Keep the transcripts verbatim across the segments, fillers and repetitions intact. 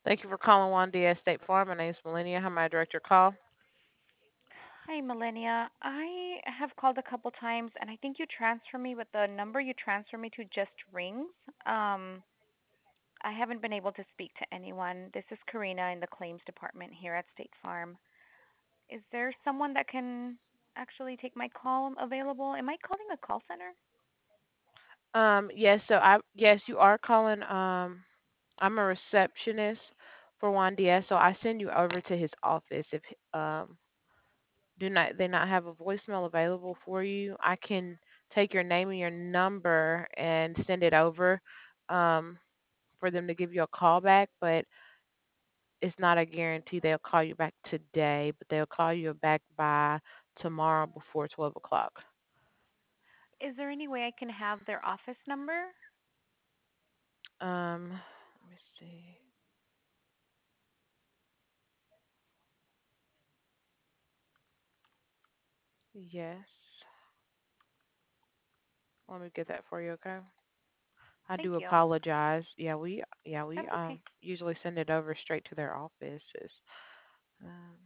Thank you for calling Juan Diaz State Farm. My name is Millennia. How may I direct your call? Hi, Millennia. I have called a couple times, and I think you transfer me, but the number you transfer me to just rings. Um, I haven't been able to speak to anyone. This is Karina in the claims department here at State Farm. Is there someone that can actually take my call available? Am I calling a call center? Um, yes, so I yes, you are calling. Um, I'm a receptionist for Juan Diaz, so I send you over to his office. If um do not they not have a voicemail available for you, I can take your name and your number and send it over um for them to give you a call back, but it's not a guarantee they'll call you back today, but they'll call you back by tomorrow before twelve o'clock. Is there any way I can have their office number? Um, let me see. Yes. Let me get that for you, okay? I do Thank you. apologize. Yeah, we yeah, we That's okay. um usually send it over straight to their offices. Um,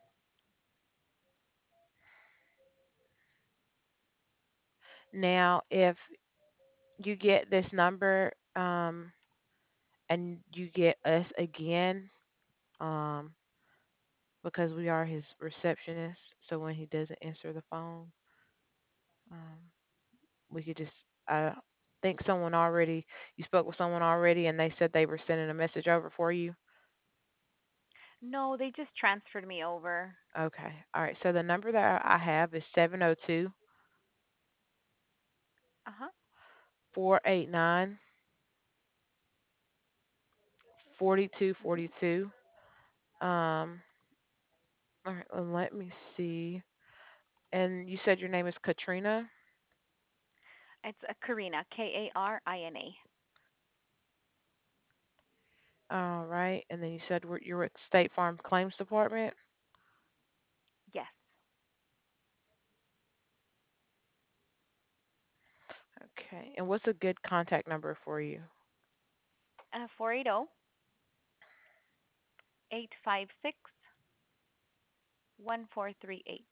now if you get this number um and you get us again um because we are his receptionist, so when he doesn't answer the phone, um we could just I think someone already you spoke with someone already and they said they were sending a message over for you. No, they just transferred me over. Okay. All right. So the number that I have is seven zero two Uh huh. four eight nine forty two Mhm. forty two. Um, all right, well, let me see. And you said your name is Katrina. It's a Karina, K A R I N A. All right. And then you said we're- you're at State Farm Claims Department. Yes. Okay. And what's a good contact number for you? Uh, four eight zero eight five six one four three eight.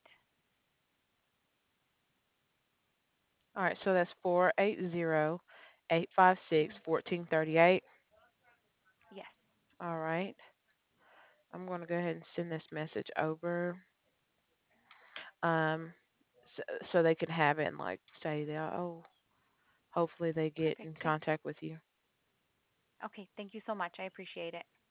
All right. So that's four eight zero eight five six Mhm. fourteen thirty eight. Yes. All right. I'm going to go ahead and send this message over. Um, so, so they can have it and like say that, oh, hopefully they get in Perfect. Thank. contact with you. Okay. Thank you so much. I appreciate it.